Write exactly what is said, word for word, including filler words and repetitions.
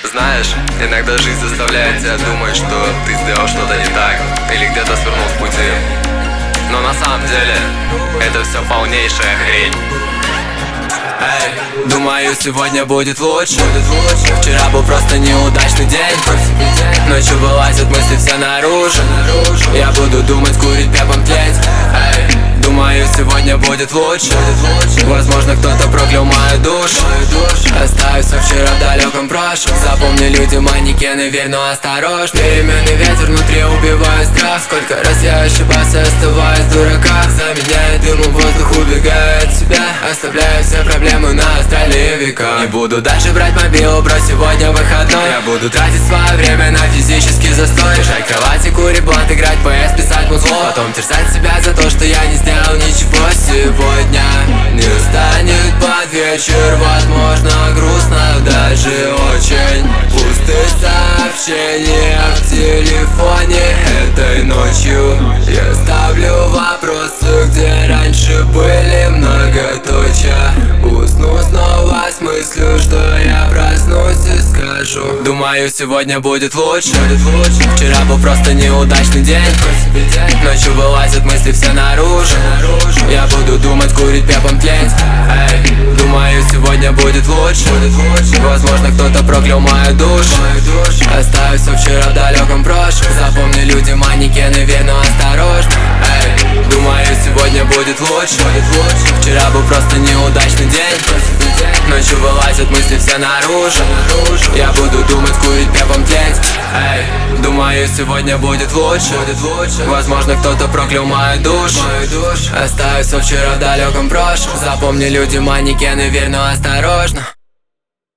Знаешь, иногда жизнь заставляет тебя думать, что ты сделал что-то не так или где-то свернул с пути. Но на самом деле это все полнейшая хрень. Эй, думаю, сегодня будет лучше. Вчера был просто неудачный день. Ночью вылазят мысли все наружу. Я буду думать, курить, пепом тлеть. Эй, думаю, сегодня будет лучше. Возможно, кто-то проклял мою душу. Оставив все вчера в далеком прошлом. Запомни, люди манекены, верь, но осторожно. Переменный ветер внутри убивает страх. Сколько раз я ошибался, оставаясь дурака. Заменяет дымом воздух, убегая от себя. Оставляю все проблемы на астральные века. Не буду дальше брать мобилу, бро, сегодня выходной. Я буду тратить свое время на физический застой. Лежать в кровати, курить блант, играть пэ эс, писать музло. Потом терзать себя за то, что я не сделал ничего сегодня. Не станет под вечер, возможно, грустно, даже очень. Пустые сообщения в телефоне этой ночью. Я ставлю вопросы, где раньше были многоточия. Усну снова с мыслью, что я проснусь и скажу: думаю, сегодня будет лучше. Вчера был просто неудачный день. Ночью вылазят мысли все наружу. Я буду думать, курить, пепом тлеть. Эй, думаю, сегодня будет лучше. Возможно, кто-то проклял мою душу. Оставив все вчера в далеком прошлом. Запомни, люди манекены, верь, но осторожно. Эй, думаю, сегодня будет лучше. Вчера был просто неудачный день. Ночью вылазят мысли все наружу. Я буду думать, курить, пепом тлеть. Эй, думаю, сегодня будет лучше. Возможно, кто-то проклял мою душу. Оставив все вчера в далеком прошлом. Запомни, люди манекены, верь, но осторожно.